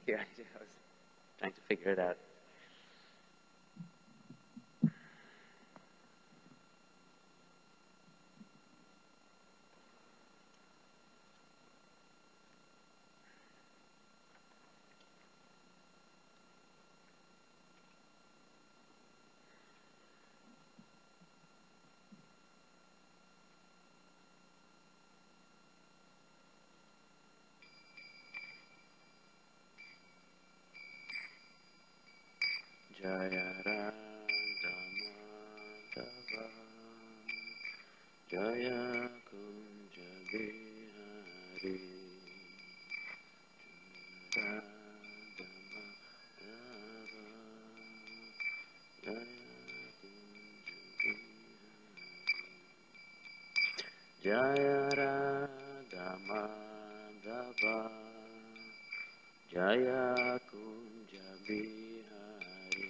Yeah, I was trying to figure it out. Jaya Radha Madhava Jaya Kunja Bihari Radha Madhava Jaya Radha Madhava Jaya Kunja Bihari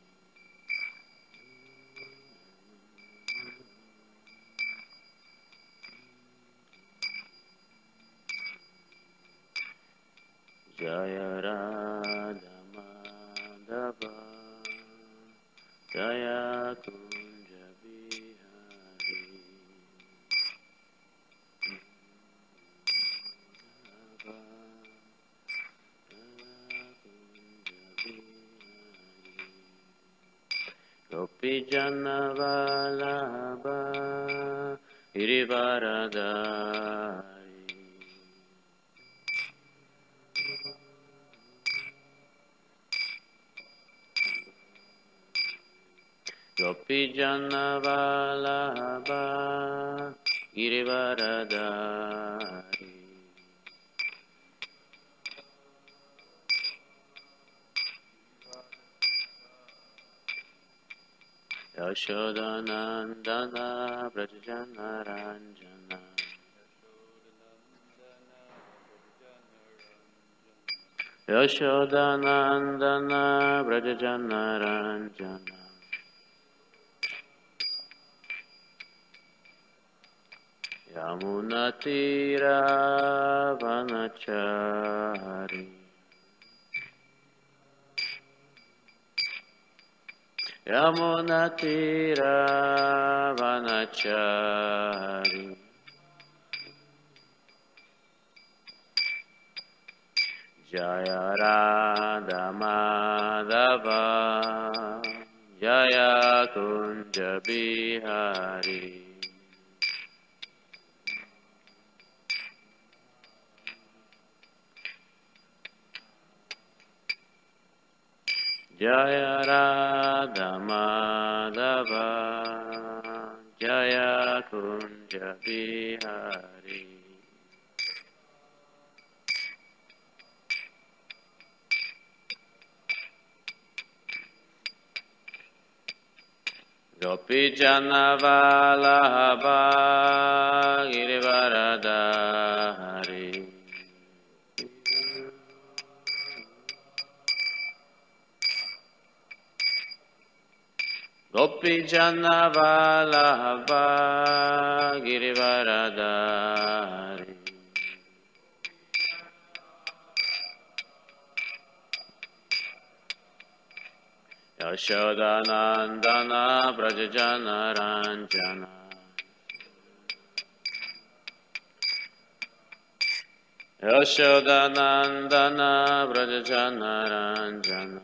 Jaya Radha Madhava Jaya Kunja Bihari Gopi Jana Vallabha Girivaradari Gopi Jana Vallabha Girivaradari Yashodanandana Brajajana Ranjana Yashodanandana Brajajana Ranjana Yamunatira Vanachari Yamunatira Vanachari Jaya Radha Madhava Jaya Kunja Bihari Jaya Radha Madhava Jaya Kunja Bihari Gopi Jana Vallabha Girivaradari Gopi Jana Vallabha Girivaradari Yashodanandana Brajajana Ranjana Yashodanandana Brajajana Ranjana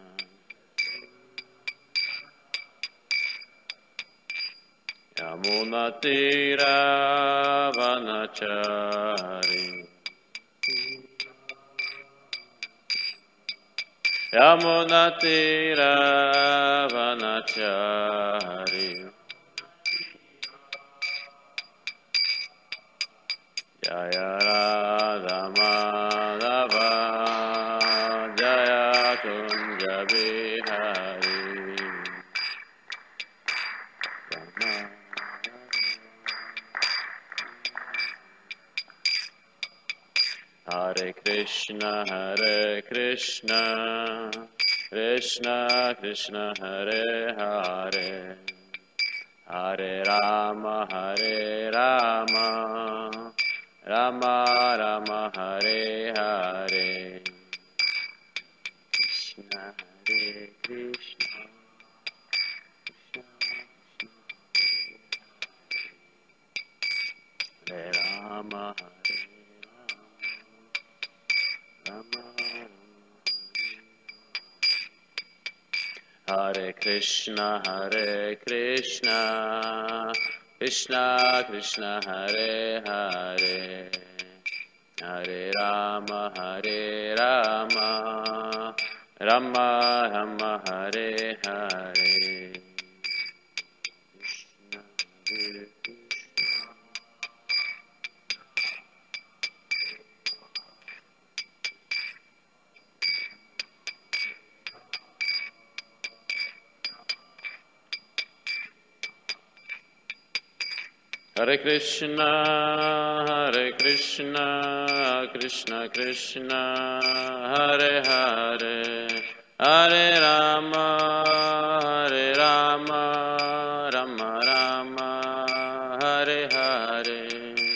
Yamunatira Vanachari Yamunatira Vanachari Jaya Radha Madhava Jaya Kunja Bihari Hare Krishna Krishna Krishna Hare Hare Hare Rama Rama Rama Hare Hare Krishna, Hare Rama, Rama Hare Krishna, Krishna Krishna, Hare Hare, Hare Rama, Rama Rama, Hare Hare. Krishna, Hare Krishna. Hare Krishna, Krishna Krishna, Hare Hare, Hare Rama, Rama Rama, Hare Hare.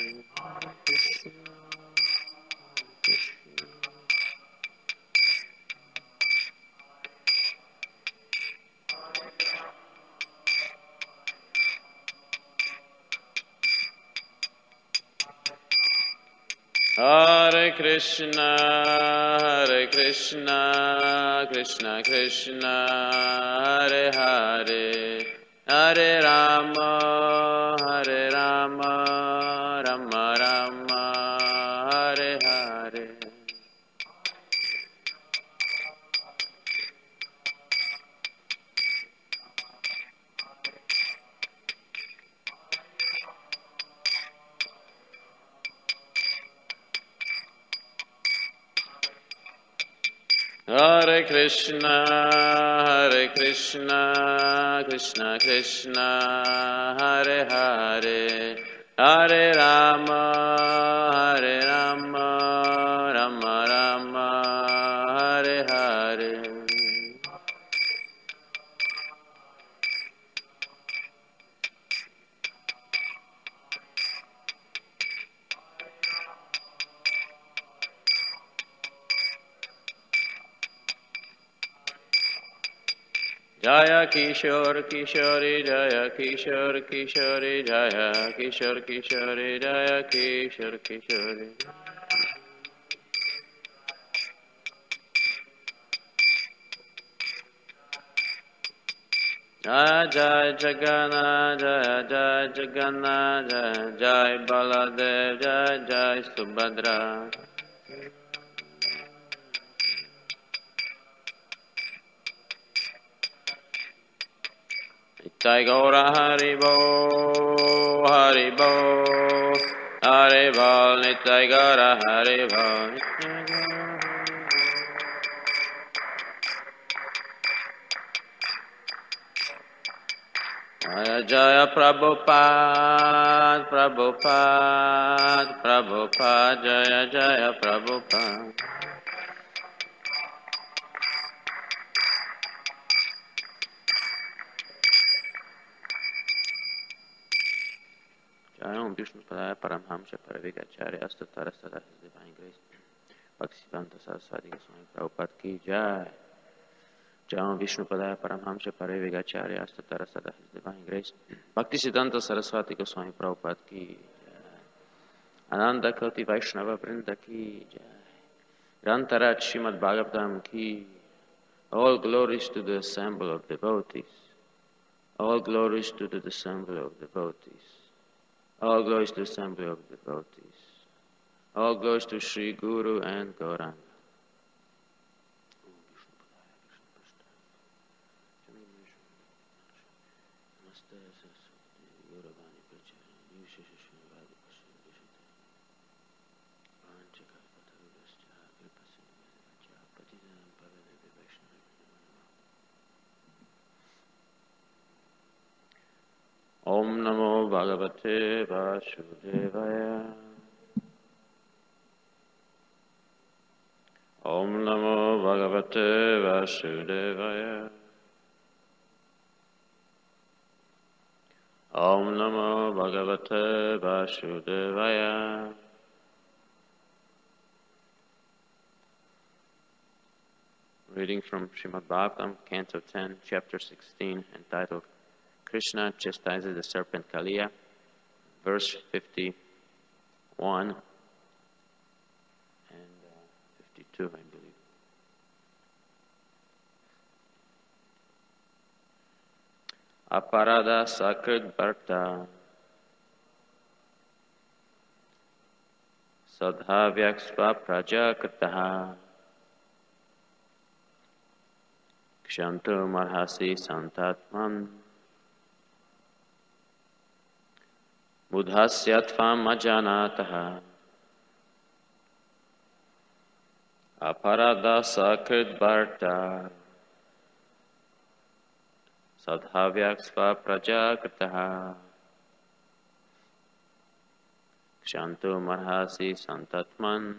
Hare Krishna, Krishna Krishna, Hare Hare, Hare Rama, Rama Rama, Hare Hare. Hare Krishna, Krishna Krishna, Hare Hare, Hare Rama, Rama Rama, Hare Hare. Jaya Kishore Kishore Jaya Kishore Kishore Jaya Kishore Kishore Jaya Kishore Kishore. Jaya Jaya Jagannath Jaya Jaya Jagannath Jaya Jaya Baladev Jaya Jaya Subhadra. Nitai Gaura Haribo, Haribo, Haribol, Nitai Gaura Haribo. Jaya Jaya Prabhupada, Prabhupada, Prabhupada, Jaya Jaya Prabhupada. Jaya Vishnu Padaya Paramhamsa Parivekacharya Astatara Sada His Divine Grace Bhaktisiddhanta Saraswati Goswami Prabhupada Ki Jai. Jaya Vishnu Padaya Paramhamsa Parivekacharya Astatara Sada His Divine Grace Bhaktisiddhanta Saraswati Goswami Prabhupada Ki Jai. Ananda Koti Vaishnava Vrinda Ki Jai. Grantaraj Srimad Bhagavatam Ki. All glories to the assemble of devotees. All glories to the assembly of devotees. All glories to the assembly of devotees. All glories to Sri Guru and Gauranga. Om Namo Bhagavate Vasudevaya. Om Namo Bhagavate Vasudevaya. Om Namo Bhagavate Vasudevaya. Reading from Srimad Bhagavatam, Canto 10, Chapter 16, entitled Krishna Chastises the Serpent Kaliya, verse 51 and 52, I believe. Aparada Sakrit Bharta Sadhavyaksva Prajakritaha Kshantu Marhasi Santatman Budhasyatvam Ajanataha Aparada Sakrit Bharta Sadhavyaksva Prajakritaha Kshantu Marhasi Santatman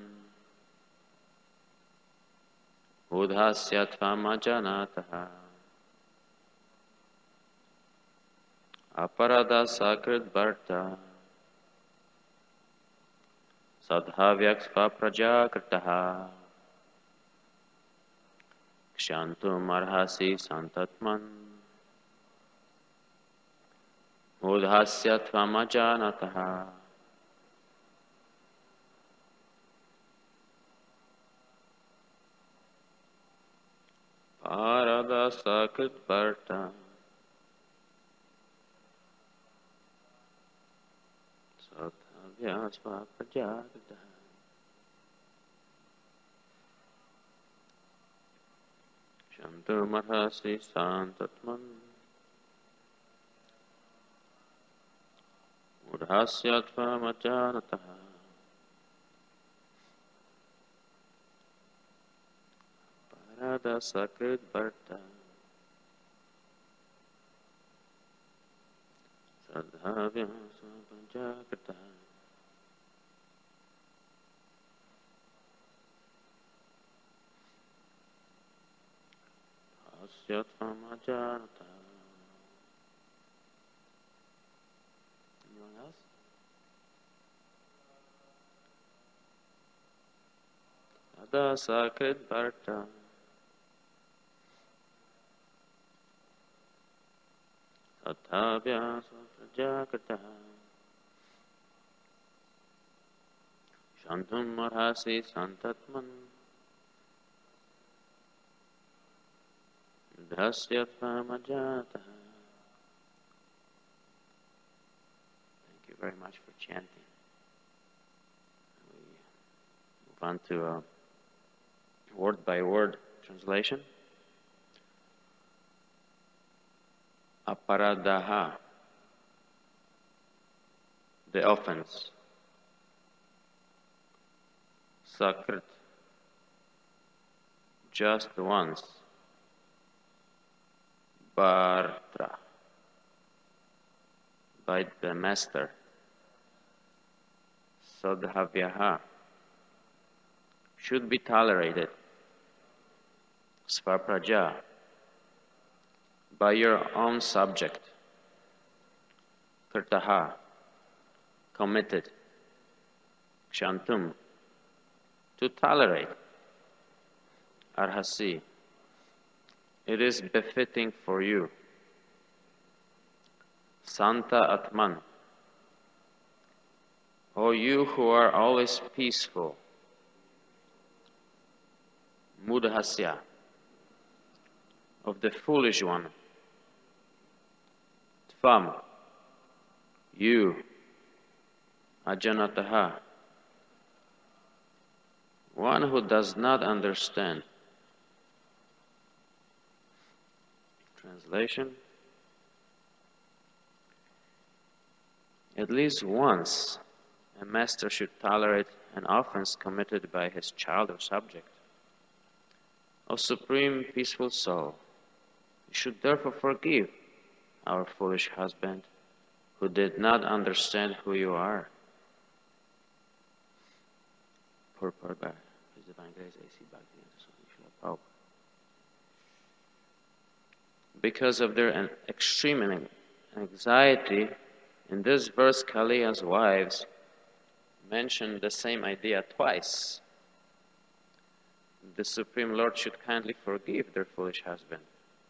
Budhasyatvam Ajanataha Aparada Sakrit Bharta Sadhavyaksva Prajakritaha Kshantu Marhasi Santatman Budhasyatvam Ajanataha Aparada Sakrit Bharta Sadhavyaksva Prajakritaha Kshantu Marhasi Santatman Budhasyatvam Ajanataha Aparada Sakrit Bharta Sadhavyaksva Prajakritaha Budhasyatvam Ajanataha. Anyone else? Aparada Sakrit Bharta Sadhavyaksva Prajakritaha Kshantu Marhasi Santatman Budhasyatvam Ajanataha. Thank you very much for chanting. We move on to a word-by-word translation. Aparadaha, the offense. Sakrit, just once. Bhartra, by the master. Sadhavyaha, should be tolerated. Svapraja, by your own subject. Kritaha, committed. Kshantum, to tolerate. Arhasi, it is befitting for you. Santa Atman, O you who are always peaceful. Mudhasya, of the foolish one. Tvam, you. Ajanataha, one who does not understand. Translation: at least once, a master should tolerate an offense committed by his child or subject. O supreme peaceful soul, you should therefore forgive our foolish husband who did not understand who you are. Purport by His Divine Grace A.C. Bhaktivedanta Swami Srila Prabhupada. Because of their extreme anxiety, in this verse Kaliya's wives mention the same idea twice. the Supreme Lord should kindly forgive their foolish husband.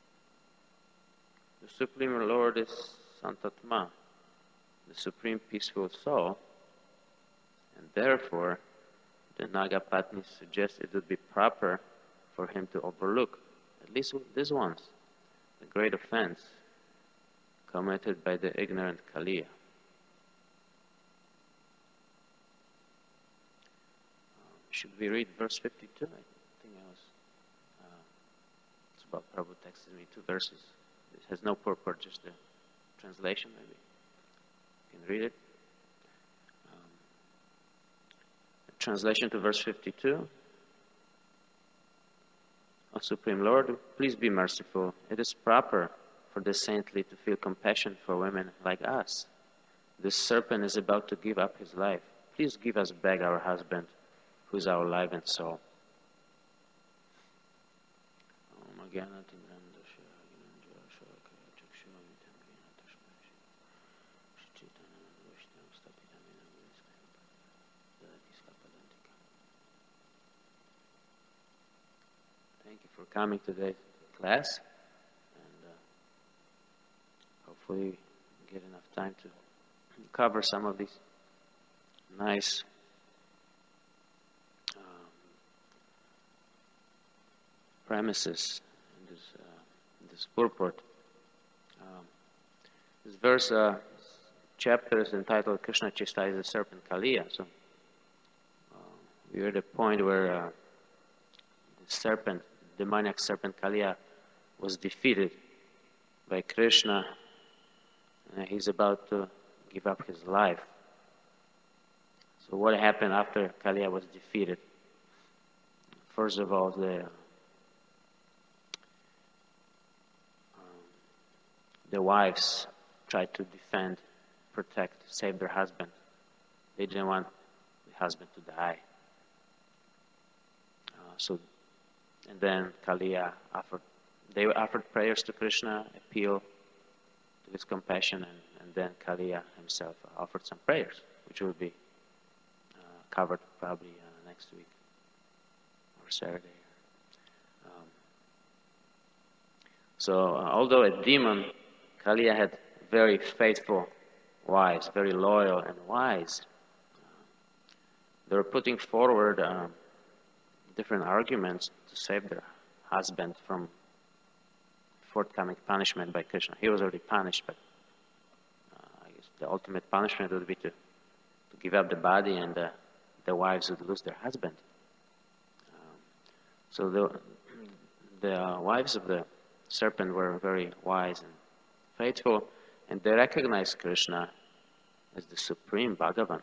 The Supreme Lord is Santatma, the Supreme Peaceful Soul, and therefore the Nagapatni suggests it would be proper for him to overlook at least this once, the great offense committed by the ignorant Kaliya. Should we read verse 52? I think it's about Prabhu texted me 2 verses. It has no purport, just the translation maybe. You can read it. Translation to verse 52. O Supreme Lord, please be merciful. It is proper for the saintly to feel compassion for women like us. This serpent is about to give up his life. Please give us back our husband, who is our life and soul. Thank you for coming to today's class, and hopefully we get enough time to cover some of these nice premises in this purport. This verse, chapter is entitled Krishna chastises the serpent Kaliya. So we are at a point where the serpent, demoniac serpent Kaliya, was defeated by Krishna, and he's about to give up his life. So what happened after Kaliya was defeated? First of all, the wives tried to defend, protect, save their husband. They didn't want the husband to die. And then Kaliya offered prayers to Krishna, appeal to his compassion, and then Kaliya himself offered some prayers, which will be covered probably next week or Saturday. Although a demon, Kaliya had very faithful wives, very loyal and wise. They were putting forward different arguments to save their husband from forthcoming punishment by Krishna. He was already punished, but I guess the ultimate punishment would be to give up the body, and the wives would lose their husband. So the wives of the serpent were very wise and faithful, and they recognized Krishna as the supreme Bhagavan.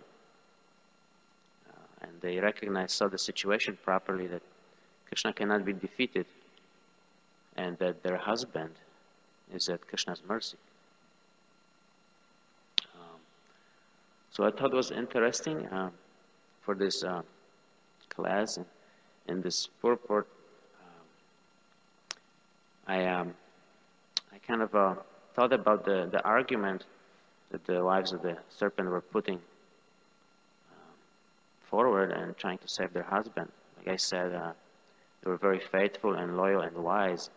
And they saw the situation properly, that Krishna cannot be defeated, and that their husband is at Krishna's mercy. So I thought it was interesting for this class and in this purport. I kind of thought about the argument that the wives of the serpent were putting forward and trying to save their husband. Like I said, they were very faithful and loyal and wise.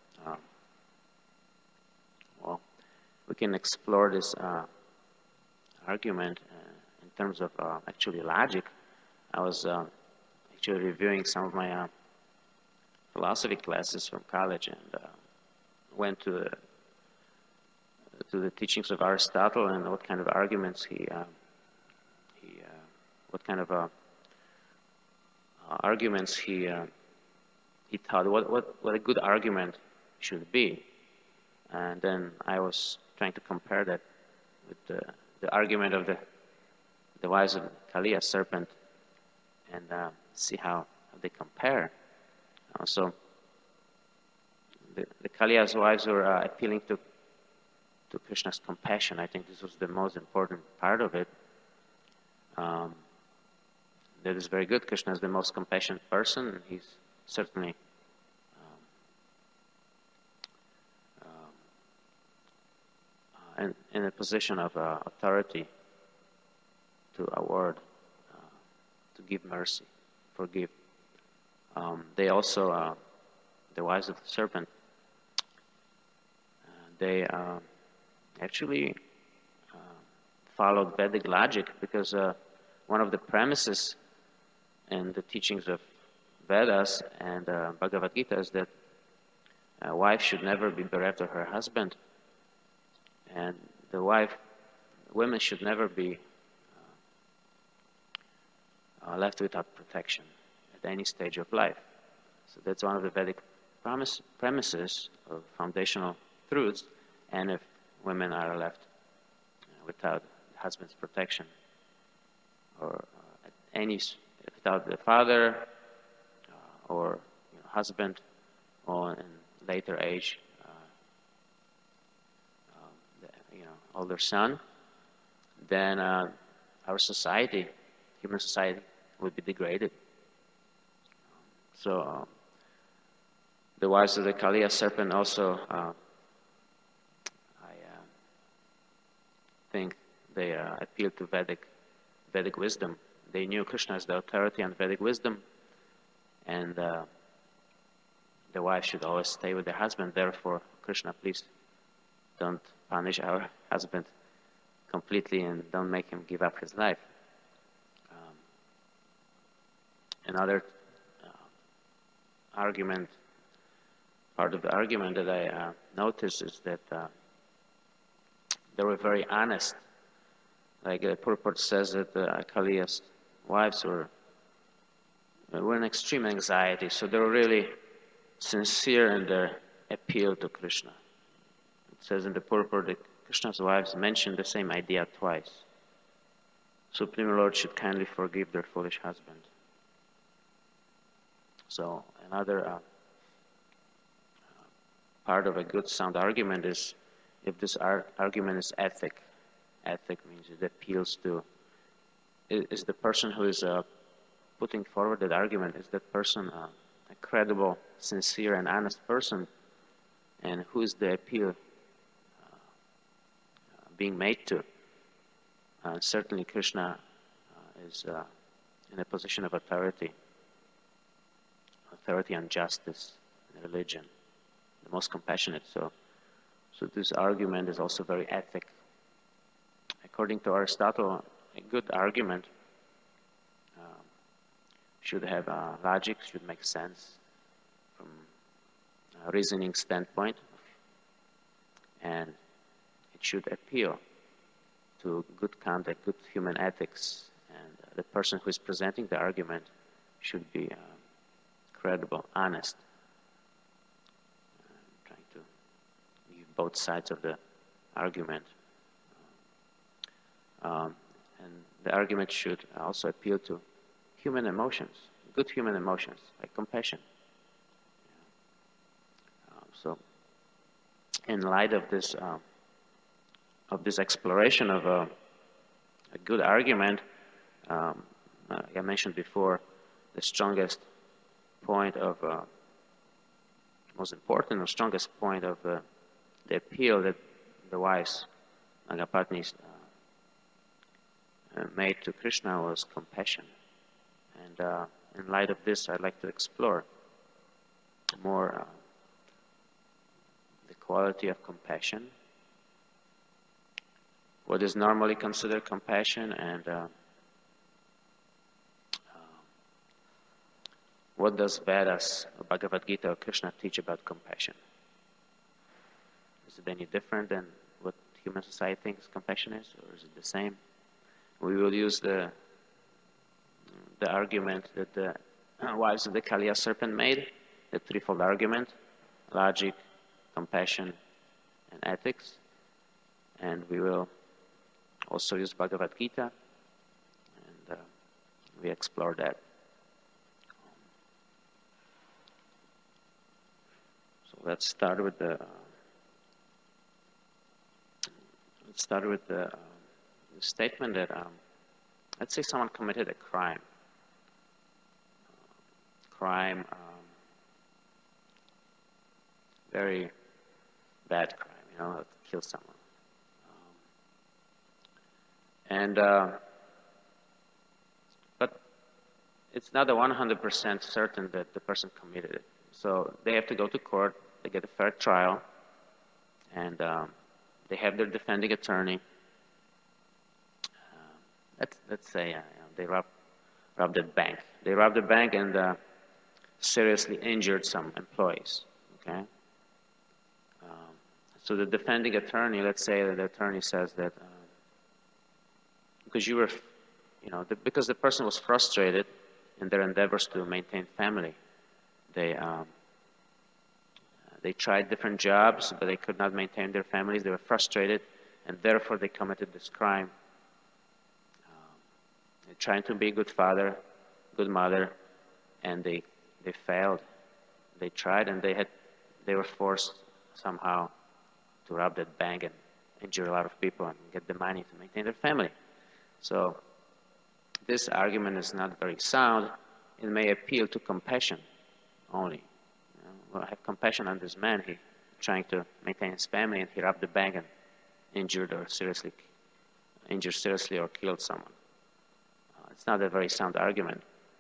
Well, we can explore this argument in terms of actually logic. I was actually reviewing some of my philosophy classes from college, and went to the teachings of Aristotle and what kind of arguments he thought, what a good argument should be. And then I was trying to compare that with the argument of the wives of Kaliya serpent, and see how they compare. So the Kaliya's wives were appealing to Krishna's compassion. I think this was the most important part of it. That is very good. Krishna is the most compassionate person, and he's certainly in a position of authority to award, to give mercy, forgive. They also, the wives of the serpent, they actually followed Vedic logic, because one of the premises in the teachings of Vedas and Bhagavad Gita is that a wife should never be bereft of her husband, and women should never be left without protection at any stage of life. So that's one of the Vedic premises or foundational truths. And if women are left without husband's protection, or without the father or husband, or in later age, older son, then our society, human society, would be degraded. So the wives of the Kaliya serpent also, I think they appealed to Vedic wisdom. They knew Krishna as the authority on Vedic wisdom, and the wife should always stay with the husband. Therefore, Krishna, please don't punish our husband completely and don't make him give up his life. Another argument, part of the argument that I noticed is that they were very honest. Like the purport says that Kaliya's wives were in extreme anxiety, so they were really sincere in their appeal to Krishna. It says in the purport that Krishna's wives mentioned the same idea twice. Supreme Lord should kindly forgive their foolish husband. So another part of a good sound argument is if this argument is ethic. Ethic means it appeals to, is the person who is putting forward that argument, is that person a credible, sincere, and honest person? And who is the appeal being made to? Certainly Krishna is in a position of authority on justice and religion, the most compassionate. So this argument is also very ethic. According to Aristotle, a good argument should have logic, should make sense from a reasoning standpoint, and it should appeal to good conduct, good human ethics, and the person who is presenting the argument should be credible, honest, trying to give both sides of the argument. And the argument should also appeal to human emotions, good human emotions, like compassion. So, in light of this exploration of a good argument, I mentioned before, the strongest point of, most important or strongest point of the appeal that the wise Nagapatnis made to Krishna was compassion. And in light of this, I'd like to explore more the quality of compassion, what is normally considered compassion, and what does Vedas, or Bhagavad Gita, or Krishna teach about compassion? Is it any different than what human society thinks compassion is, or is it the same? We will use the argument that the wives of the Kaliya serpent made, the threefold argument: logic, compassion, and ethics. And we will also use Bhagavad Gita, and we explore that. So let's start with the statement that let's say someone committed a crime. Very bad crime, kill someone. But it's not a 100% certain that the person committed it. So they have to go to court, they get a fair trial, and they have their defending attorney. Let's say they robbed the bank. They robbed the bank and seriously injured some employees. Okay. So the defending attorney, let's say that the attorney says that because because the person was frustrated in their endeavors to maintain family, they tried different jobs, but they could not maintain their families. They were frustrated, and therefore they committed this crime. They're trying to be a good father, good mother, and they failed. They tried, and they were forced somehow to rob that bank and injure a lot of people and get the money to maintain their family. So this argument is not very sound. It may appeal to compassion only. Well, I have compassion on this man. He's trying to maintain his family, and he robbed the bank and injured seriously or killed someone. It's not a very sound argument.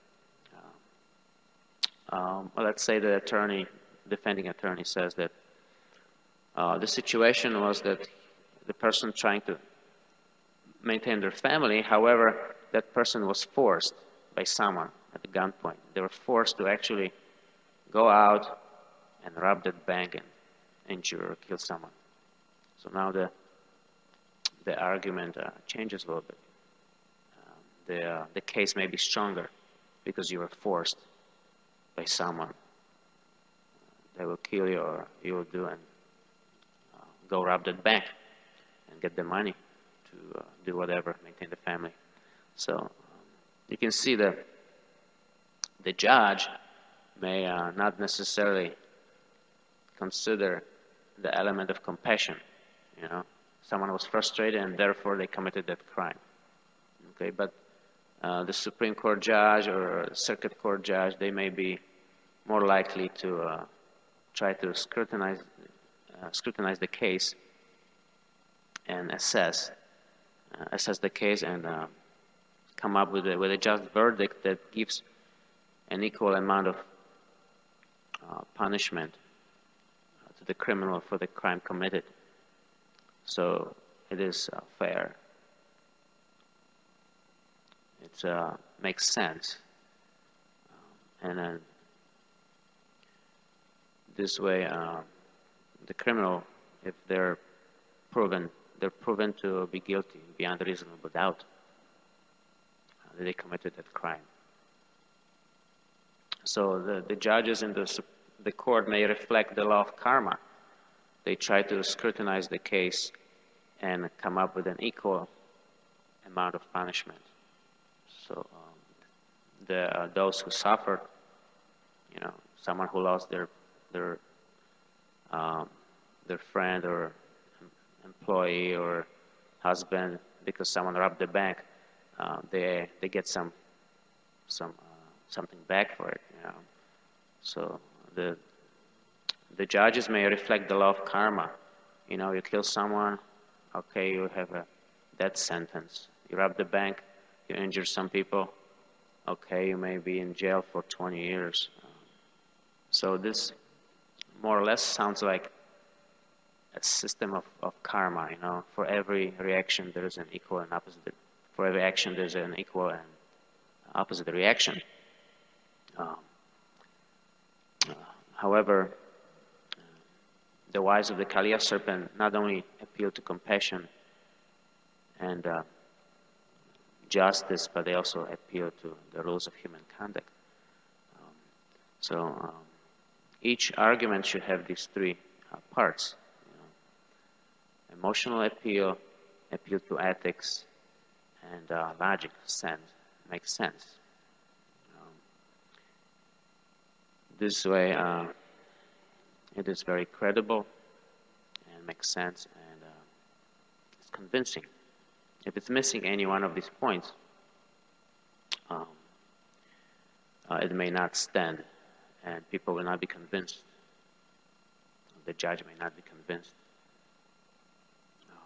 Well, let's say the defending attorney says that the situation was that the person trying to maintain their family, however, that person was forced by someone at the gunpoint. They were forced to actually go out and rob that bank and injure or kill someone. So now the argument changes a little bit. The case may be stronger because you were forced by someone. They will kill you, or you will do and go rob that bank and get the money to do whatever, maintain the family. So you can see that the judge may not necessarily consider the element of compassion. Someone was frustrated and therefore they committed that crime. Okay, but the Supreme Court judge or Circuit Court judge, they may be more likely to try to scrutinize the case and assess the case and come up with a just verdict that gives an equal amount of punishment to the criminal for the crime committed. So it is fair. It makes sense. And then this way, the criminal, if they're proven to be guilty beyond a reasonable doubt that they committed that crime. So the judges in the court may reflect the law of karma. They try to scrutinize the case and come up with an equal amount of punishment. So those who suffer, someone who lost their friend or employee or husband because someone robbed the bank, they get something back for it. So the judges may reflect the law of karma. You kill someone, okay, you have a death sentence. You rob the bank, you injure some people, okay, you may be in jail for 20 years. So this more or less sounds like a system of karma. For every reaction there is an equal and opposite. For every action there's an equal and opposite reaction. However, the wise of the Kaliya serpent not only appeal to compassion and justice, but they also appeal to the rules of human conduct. So each argument should have these three parts. Emotional appeal to ethics, and logic, makes sense. This way, it is very credible and makes sense, and it's convincing. If it's missing any one of these points, it may not stand, and people will not be convinced. The judge may not be convinced.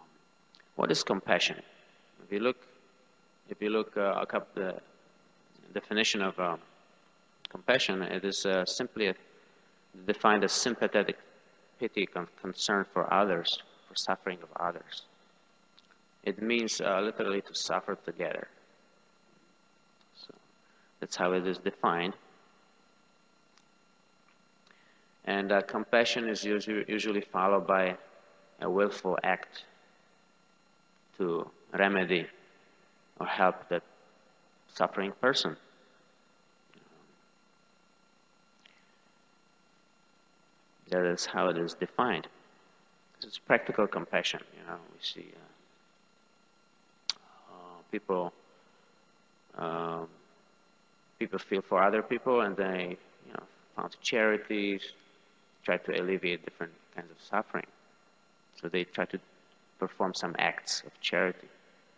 What is compassion? If you look the definition of compassion, it is simply defined as sympathetic pity, concern for others, for suffering of others. It means literally to suffer together. So that's how it is defined. And compassion is usually followed by a willful act to remedy or help that suffering person. That is how it is defined. It's practical compassion. We see people feel for other people, and they found charities, try to alleviate different kinds of suffering. So they try to perform some acts of charity.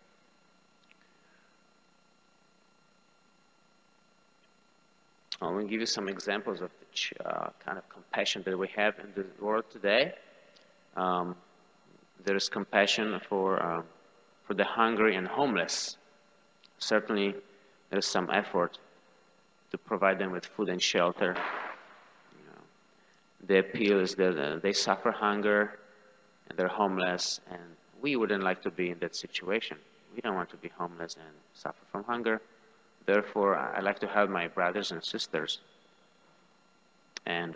I will give you some examples of the kind of compassion that we have in the world today. There is compassion for the hungry and homeless. Certainly, there is some effort to provide them with food and shelter. The appeal is that they suffer hunger and they're homeless, and we wouldn't like to be in that situation. We don't want to be homeless and suffer from hunger. Therefore, I like to help my brothers and sisters, and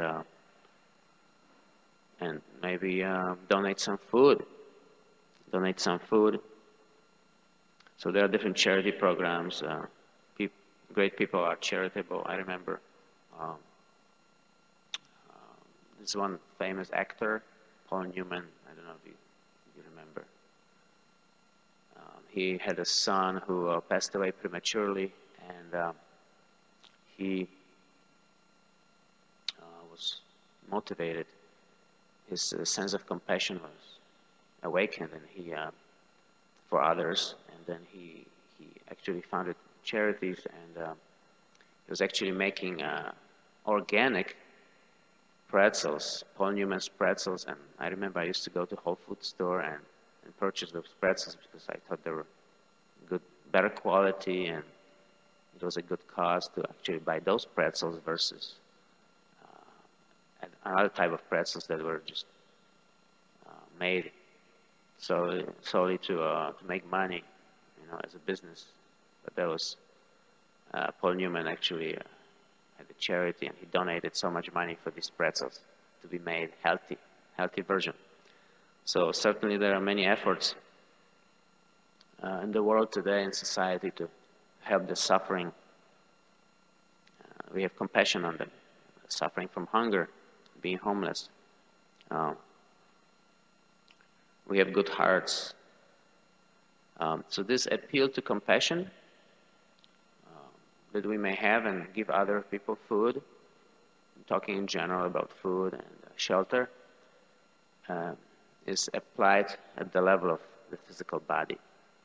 maybe donate some food. So there are different charity programs. Great people are charitable. I remember this one famous actor, Paul Newman. I don't know if you remember. He had a son who passed away prematurely, and he was motivated. His sense of compassion was awakened, and he for others. And then he actually founded charities, and he was actually making organic pretzels, Paul Newman's pretzels. And I remember I used to go to Whole Foods store and purchase those pretzels because I thought they were good, better quality, and it was a good cause to actually buy those pretzels versus another type of pretzels that were just made solely to make money, as a business. But that was Paul Newman actually had a charity, and he donated so much money for these pretzels to be made healthy version. So certainly there are many efforts in the world today, in society, to help the suffering. We have compassion on them, suffering from hunger, being homeless. We have good hearts. So this appeal to compassion that we may have and give other people food, I'm talking in general about food and shelter, is applied at the level of the physical body.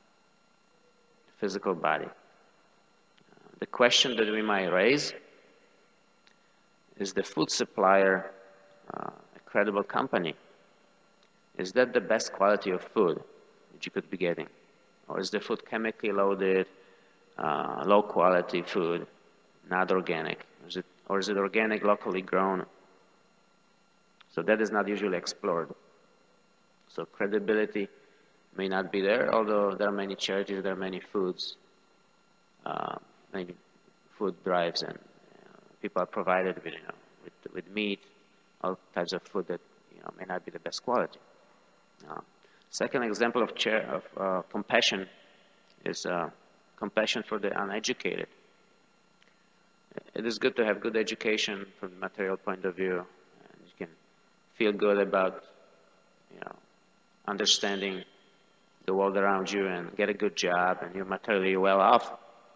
The question that we might raise is the food supplier a credible company? Is that the best quality of food that you could be getting? Or is the food chemically loaded, low quality food, not organic? Or is it organic, locally grown? So that is not usually explored. So credibility may not be there, although there are many charities, there are many foods, many food drives, and people are provided with meat, all types of food that may not be the best quality. Second example of compassion is compassion for the uneducated. It is good to have good education from the material point of view, and you can feel good about understanding the world around you and get a good job, and you're materially well off.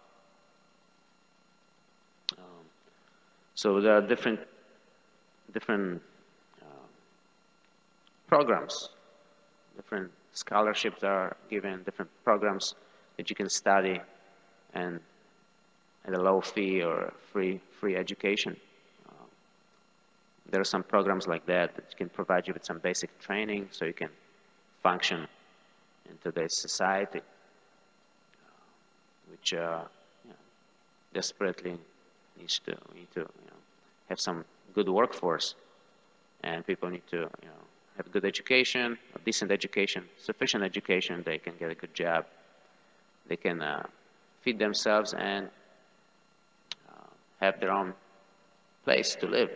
So there are different programs, different scholarships are given, different programs that you can study and at a low fee or free education. There are some programs like that can provide you with some basic training so you can function in today's society, which desperately needs to, we need to have some good workforce, and people need to have good education, a decent education, sufficient education. They can get a good job. They can feed themselves and have their own place to live.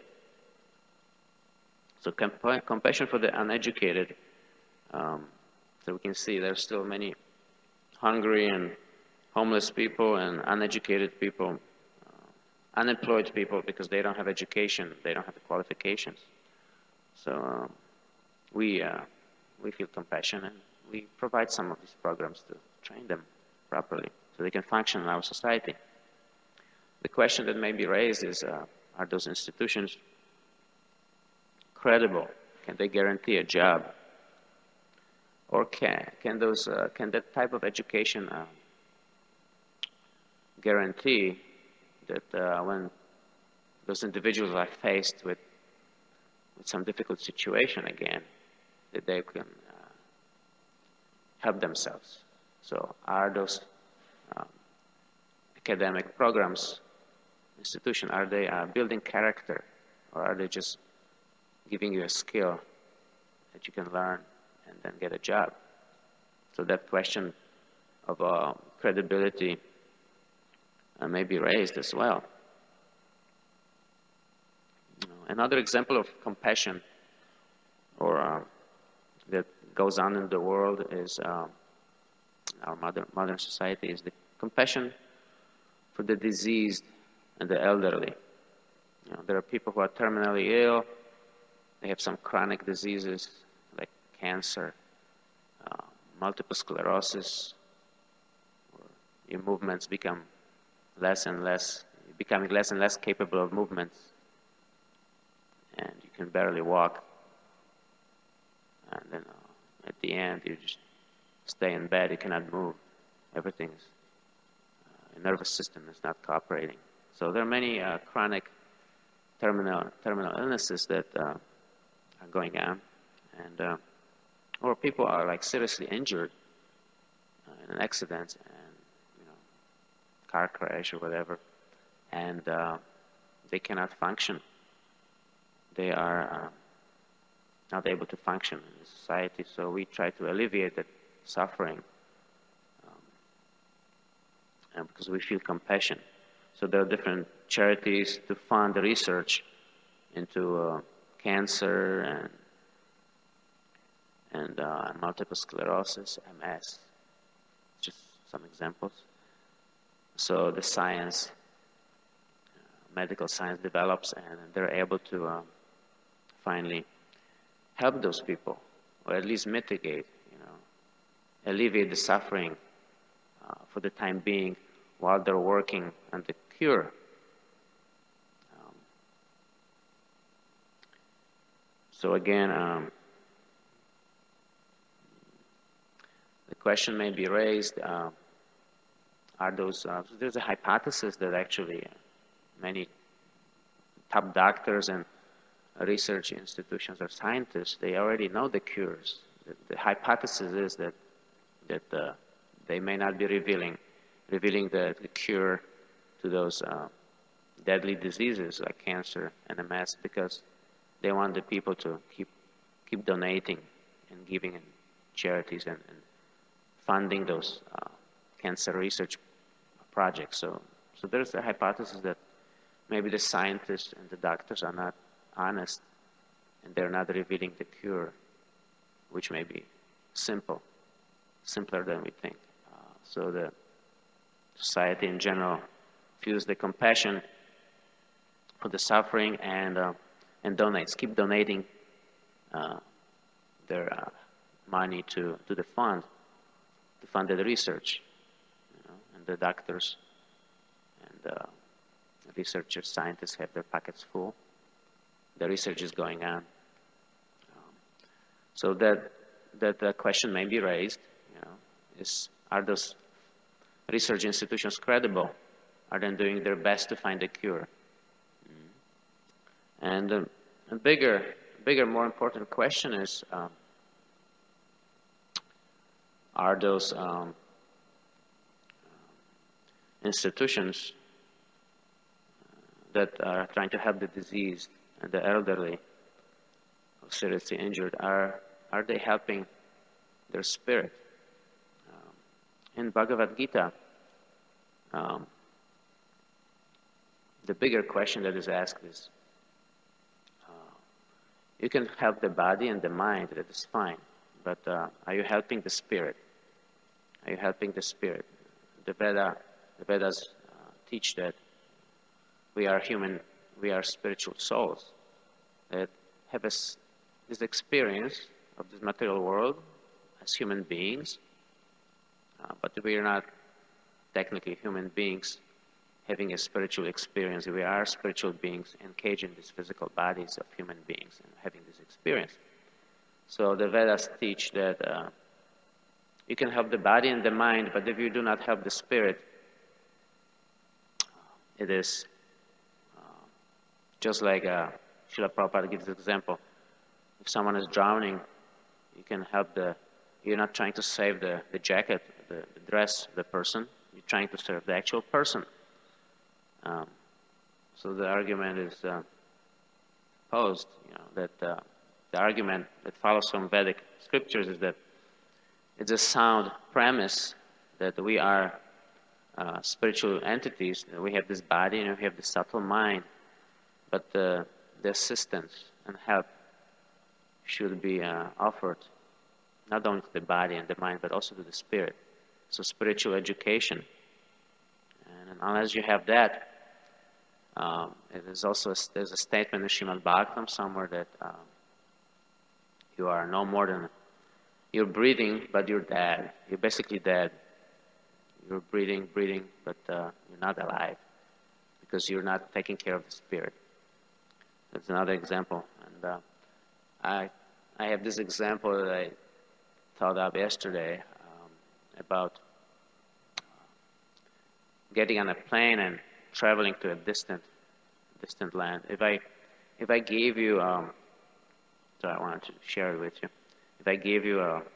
So compassion for the uneducated. So we can see there's still many hungry and homeless people and uneducated people, unemployed people because they don't have education, they don't have the qualifications. So we feel compassion, and we provide some of these programs to train them properly so they can function in our society. The question that may be raised is, are those institutions credible? Can they guarantee a job? Or can that type of education guarantee that when those individuals are faced with some difficult situation again, that they can help themselves? So are those academic programs, institution, are they building character, or are they just giving you a skill that you can learn and then get a job? So that question of credibility may be raised as well. Another example of compassion or that goes on in the world is our modern society is the compassion for the diseased and the elderly. There are people who are terminally ill. They have some chronic diseases like cancer, multiple sclerosis, or your movements become becoming less and less capable of movements, and you can barely walk. And then at the end, you just stay in bed. You cannot move. Everything's your nervous system is not cooperating. So there are many chronic terminal illnesses that are going on, and or people are like seriously injured in an accident and car crash or whatever, and they cannot function. They are not able to function in the society. So we try to alleviate that suffering, and because we feel compassion. So there are different charities to fund research into cancer and multiple sclerosis, MS. Just some examples. So the science, medical science develops, and they're able to finally help those people, or at least mitigate, alleviate the suffering for the time being while they're working on the cure. So again, the question may be raised, are those, there's a hypothesis that actually many top doctors and research institutions or scientists, they already know the cures. The hypothesis is that they may not be revealing the cure to those deadly diseases like cancer and MS, because they want the people to keep donating and giving in charities and funding those cancer research projects. So there's a hypothesis that maybe the scientists and the doctors are not honest, and they're not revealing the cure, which may be simpler than we think. So the society in general feels the compassion for the suffering and donates, keep donating their money to the fund, to fund the research, and the doctors and the researchers, scientists have their pockets full. The research is going on. So that question may be raised, are those research institutions credible? Are they doing their best to find a cure? And a bigger, more important question is, are those institutions that are trying to help the diseased and the elderly or seriously injured, are they helping their spirit? In Bhagavad Gita, the bigger question that is asked is, you can help the body and the mind, that is fine, but are you helping the spirit? Are you helping the spirit? The Vedas teach that we are human, we are spiritual souls that have this experience of this material world as human beings, but we are not technically human beings having a spiritual experience. We are spiritual beings engaged in these physical bodies of human beings and having this experience. So the Vedas teach that you can help the body and the mind, but if you do not help the spirit, it is just like Srila Prabhupada gives the example. If someone is drowning, you can help you're not trying to save the jacket, the dress, the person. You're trying to serve the actual person. So the argument is posed, that the argument that follows from Vedic scriptures is that it's a sound premise that we are spiritual entities. We have this body and we have this subtle mind, but the assistance and help should be offered not only to the body and the mind, but also to the spirit. So spiritual education. And unless you have that, there's a statement in Srimad Bhagavatam somewhere that you are no more than, you're breathing, but you're dead. You're basically dead. You're breathing, but you're not alive because you're not taking care of the spirit. That's another example. And I have this example that I thought of yesterday about getting on a plane and traveling to a distant land. If I gave you, so I wanted to share it with you. If I gave you a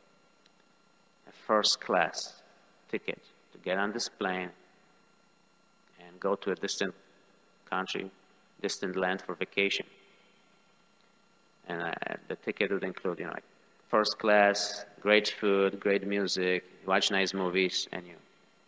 first class ticket to get on this plane and go to a distant country, distant land for vacation, and the ticket would include, like first class, great food, great music, watch nice movies, and you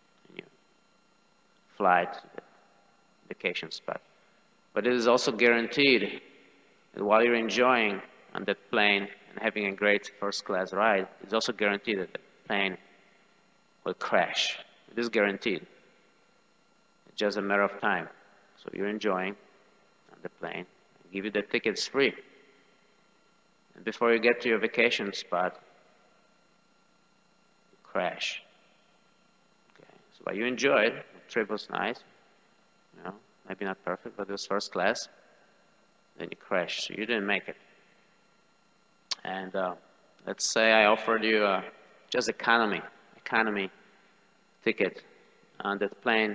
fly to the vacation spot. But it is also guaranteed that while you're enjoying on that plane and having a great first class ride, it's also guaranteed that the plane will crash. It is guaranteed. It's just a matter of time. So you're enjoying on the plane. I give you the tickets free. And before you get to your vacation spot, you crash. Okay. So while you enjoyed, the trip was nice, maybe not perfect, but it was first class, then you crash. So you didn't make it. And let's say I offered you just economy ticket on that plane,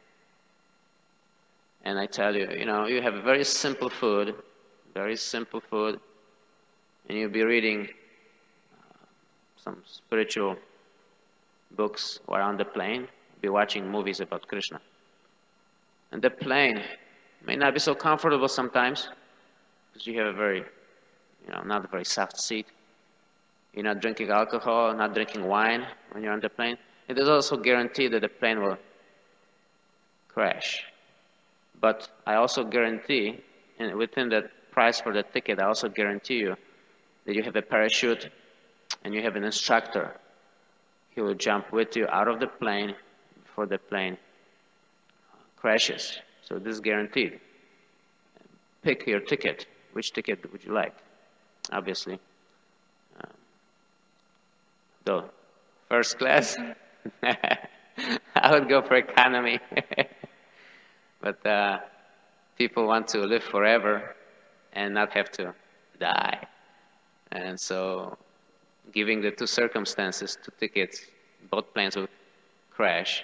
and I tell you, you have very simple food, and you'll be reading some spiritual books while on the plane, be watching movies about Krishna. And the plane may not be so comfortable sometimes, because you have a very, not a very soft seat. You're not drinking alcohol, not drinking wine when you're on the plane. It is also guaranteed that the plane will crash. But I also guarantee, and within the price for the ticket, I also guarantee you that you have a parachute and you have an instructor. He will jump with you out of the plane before the plane crashes. So this is guaranteed. Pick your ticket. Which ticket would you like? Obviously. Though, first class, I would go for economy. But people want to live forever and not have to die. And so, giving the two circumstances, two tickets, both planes will crash.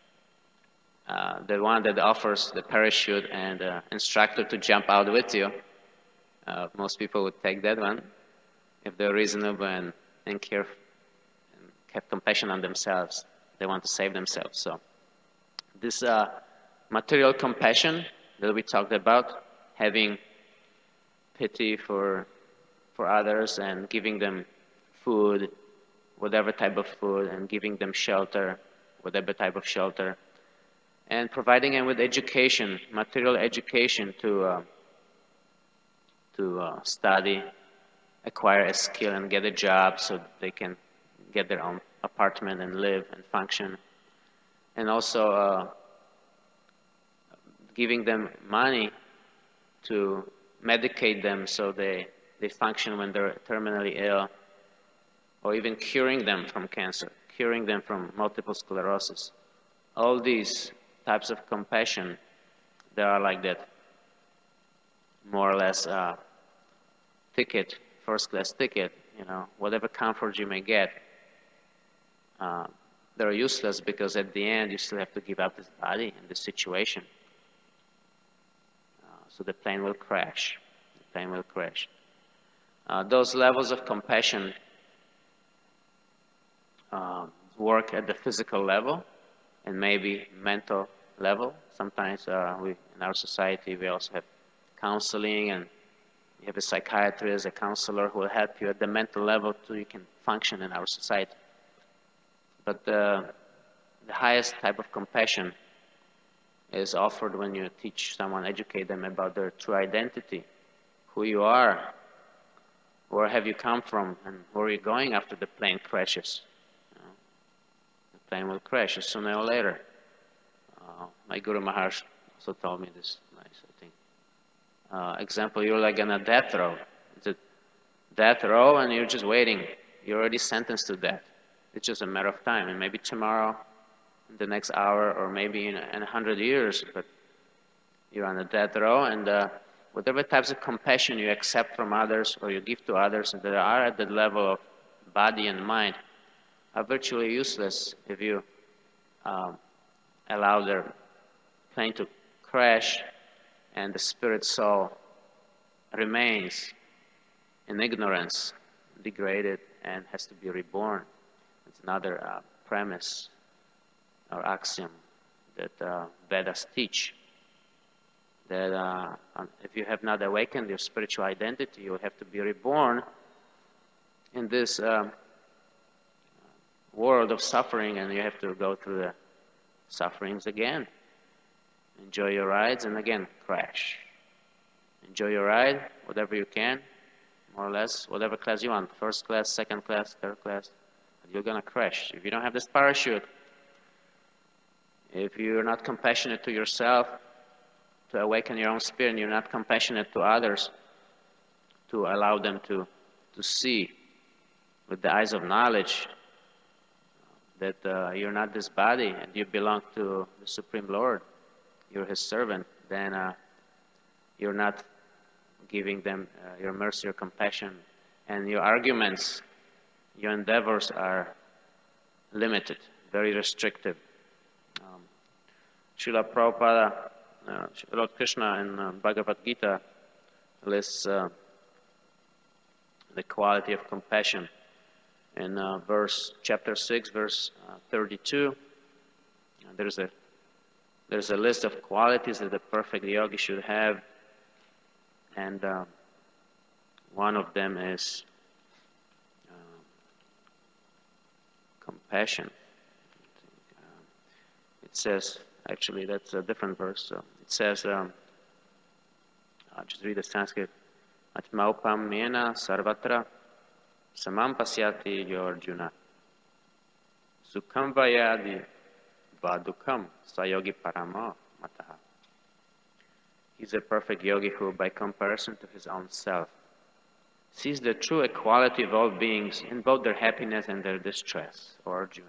The one that offers the parachute and instructor to jump out with you, most people would take that one if they're reasonable and careful and have compassion on themselves. They want to save themselves. So this material compassion that we talked about, having pity for others and giving them food, whatever type of food, and giving them shelter, whatever type of shelter, and providing them with education, material education to study, acquire a skill, and get a job so they can get their own apartment and live and function. And also giving them money to medicate them so they function when they're terminally ill, or even curing them from cancer, curing them from multiple sclerosis. All these types of compassion, they are like that, more or less ticket, first-class ticket, whatever comfort you may get, they're useless because at the end you still have to give up this body and this situation. So the plane will crash. The plane will crash. Those levels of compassion work at the physical level and maybe mental level. Sometimes in our society we also have counseling, and you have a psychiatrist, a counselor who will help you at the mental level so you can function in our society. But the highest type of compassion is offered when you teach someone, educate them about their true identity, who you are, where have you come from, and where are you going after the plane crashes. The plane will crash sooner or later. My Guru Maharaj also told me this nice, I think. Example, you're like on a death row. It's a death row and you're just waiting. You're already sentenced to death. It's just a matter of time, and maybe tomorrow, in the next hour, or maybe in 100 years, but you're on a death row, and whatever types of compassion you accept from others or you give to others that are at the level of body and mind are virtually useless if you allow their plane to crash and the spirit soul remains in ignorance, degraded, and has to be reborn. It's another premise or axiom that Vedas teach, that if you have not awakened your spiritual identity, you will have to be reborn in this world of suffering, and you have to go through the sufferings again. Enjoy your rides and again crash. Enjoy your ride, whatever you can, more or less, whatever class you want, first class, second class, third class. You're going to crash. If you don't have this parachute, if you're not compassionate to yourself, to awaken your own spirit, and you're not compassionate to others, to allow them to see with the eyes of knowledge that you're not this body and you belong to the Supreme Lord, you're His servant, then you're not giving them your mercy or compassion, and your arguments, your endeavors are limited, very restrictive. Srila Prabhupada, Lord Krishna in Bhagavad Gita lists the quality of compassion in chapter 6, verse 32. There's a list of qualities that a perfect yogi should have, and one of them is compassion. It says, actually that's a different verse. So it says, I'll just read the Sanskrit. Atmaupam mena sarvatra samam pasyati yo Arjuna sukham vayadi vadukam sayogi parama mataha. He's a perfect yogi who, by comparison to his own self, sees the true equality of all beings in both their happiness and their distress, or Arjuna.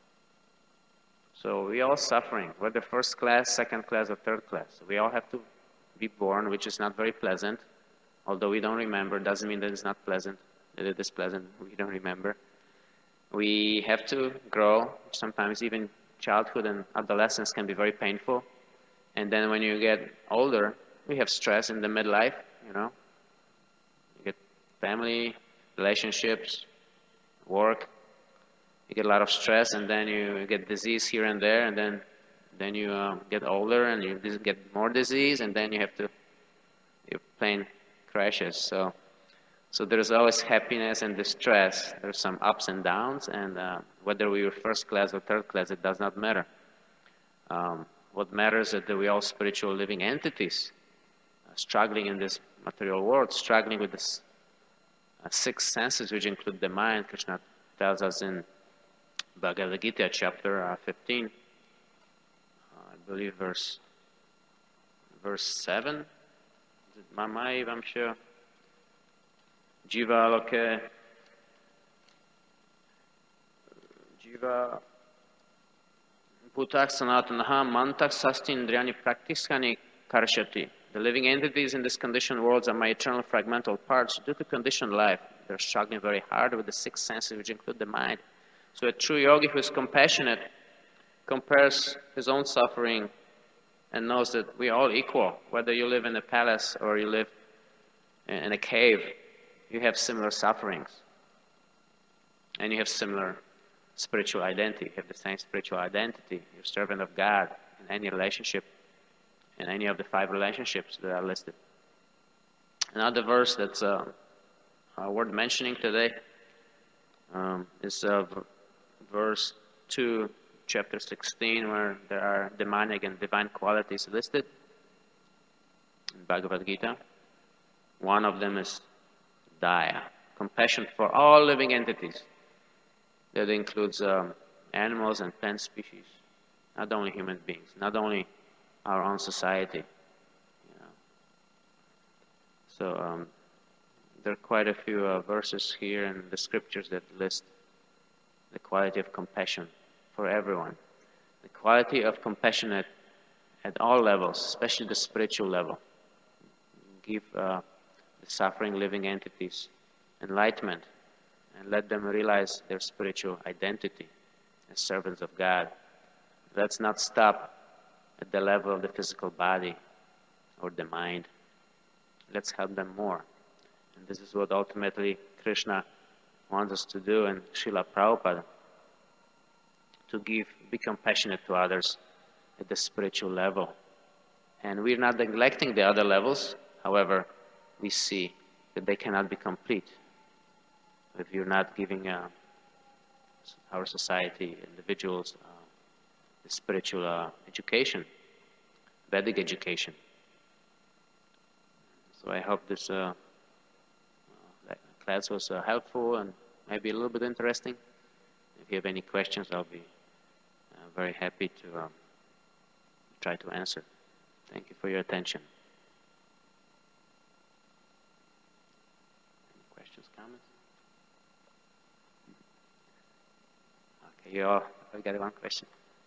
So we all suffering, whether first class, second class, or third class. We all have to be born, which is not very pleasant. Although we don't remember, doesn't mean that it's not pleasant. That it is pleasant, we don't remember. We have to grow. Sometimes even childhood and adolescence can be very painful. And then when you get older, we have stress in the midlife, You get family, relationships, work. You get a lot of stress, and then you get disease here and there, and then then you get older and you get more disease, and then your plane crashes. So there's always happiness and distress. There's some ups and downs, and whether we were first class or third class, it does not matter. What matters is that we're all spiritual living entities, struggling in this material world, struggling with the six senses, which include the mind. Krishna tells us in Bhagavad Gita, chapter 15, I believe verse 7. Is it Mama I'm sure? Jiva loke, Jiva Bhutak sanatanaha mantak sastindriyani praktiskani karshati. The living entities in this conditioned world are my eternal fragmental parts. Due to conditioned life, they're struggling very hard with the six senses, which include the mind. So a true yogi who is compassionate compares his own suffering and knows that we are all equal. Whether you live in a palace or you live in a cave, you have similar sufferings. And you have similar spiritual identity. You have the same spiritual identity. You're a servant of God in any relationship, in any of the 5 relationships that are listed. Another verse that's worth mentioning today is verse 2, chapter 16, where there are demonic and divine qualities listed in Bhagavad Gita. One of them is Daya, compassion for all living entities. That includes animals and plant species, not only human beings, not only our own society. So there are quite a few verses here in the scriptures that list the quality of compassion for everyone. The quality of compassion at all levels, especially the spiritual level. Give the suffering living entities enlightenment and let them realize their spiritual identity as servants of God. Let's not stop at the level of the physical body or the mind. Let's help them more. And this is what ultimately Krishna wants us to do, and Srila Prabhupada, to be compassionate to others at the spiritual level. And we're not neglecting the other levels. However, we see that they cannot be complete if you're not giving our society, individuals, the spiritual education, Vedic education. So I hope this class was helpful and maybe a little bit interesting. If you have any questions, I'll be very happy to try to answer. Thank you for your attention. Any questions, comments? Okay, you all got one question.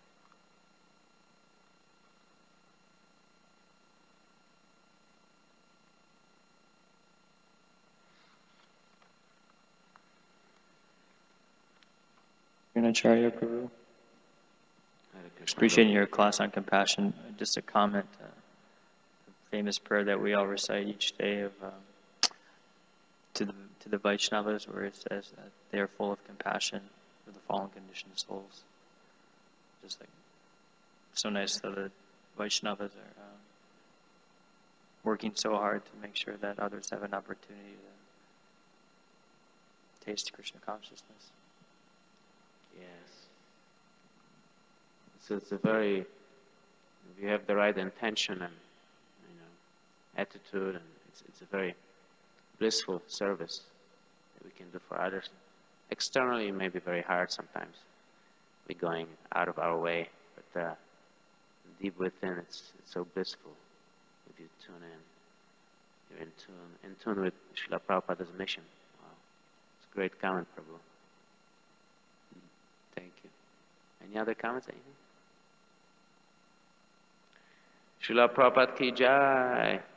Acharya Prabhu. Appreciating your class on compassion. Just a comment, the famous prayer that we all recite each day of to the Vaishnavas, where it says that they are full of compassion for the fallen conditioned souls. Just like so nice that the Vaishnavas are working so hard to make sure that others have an opportunity to taste Krishna consciousness. Yes. So it's a very, if you have the right intention and attitude, and it's a very blissful service that we can do for others. Externally, it may be very hard sometimes. We're going out of our way, but deep within, it's so blissful. If you tune in, you're in tune with Srila Prabhupada's mission. Wow, it's a great comment, Prabhu. Thank you. Any other comments? Anything? Srila Prabhupada ki jai.